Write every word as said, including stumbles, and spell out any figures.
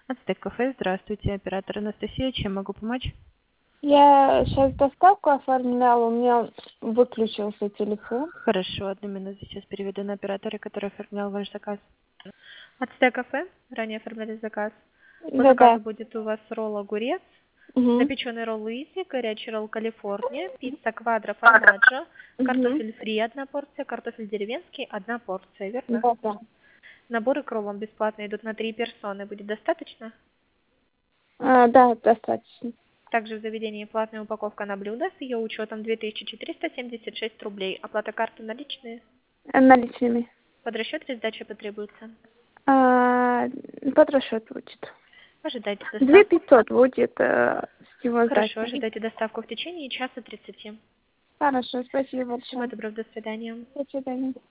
Ацтек кафе, здравствуйте, оператор Анастасия, чем могу помочь? Я сейчас доставку оформляла, у меня выключился телефон. Хорошо, одну минуту, сейчас переведу на оператора, который оформлял ваш заказ. Ацтек кафе, ранее оформляли заказ. По Да-да. заказу будет у вас ролл огурец, Угу. запеченный ролл Луизи, горячий ролл Калифорния, пицца квадро формаджо, Угу. картофель фри одна порция, картофель деревенский одна порция, верно? Да-да. Наборы к роллам бесплатно идут на три персоны, будет достаточно? А, да, достаточно. Также в заведении платная упаковка на блюдо с ее учетом две тысячи четыреста семьдесят шесть рублей. Оплата карты наличные. А, наличными. Под расчет или сдача потребуется? А, под расчет будет. Ожидайте Две доставку. пятьсот будет э, с его Хорошо, сдачей. ожидайте доставку в течение часа тридцати. Хорошо, спасибо Всего большое. доброго, до свидания. До свидания.